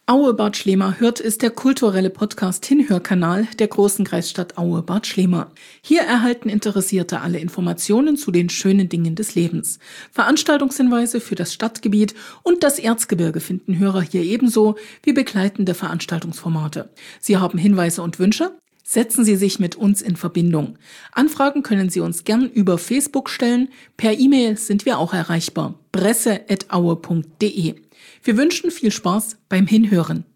Aue-Bad Schlema hört ist der kulturelle Podcast-Hinhörkanal der großen Kreisstadt Aue-Bad Schlema. Hier erhalten Interessierte alle Informationen zu den schönen Dingen des Lebens. Veranstaltungshinweise für das Stadtgebiet und das Erzgebirge finden Hörer hier ebenso wie begleitende Veranstaltungsformate. Sie haben Hinweise und Wünsche? Setzen Sie sich mit uns in Verbindung. Anfragen können Sie uns gern über Facebook stellen. Per E-Mail sind wir auch erreichbar. presse@aue.de. Wir wünschen viel Spaß beim Hinhören.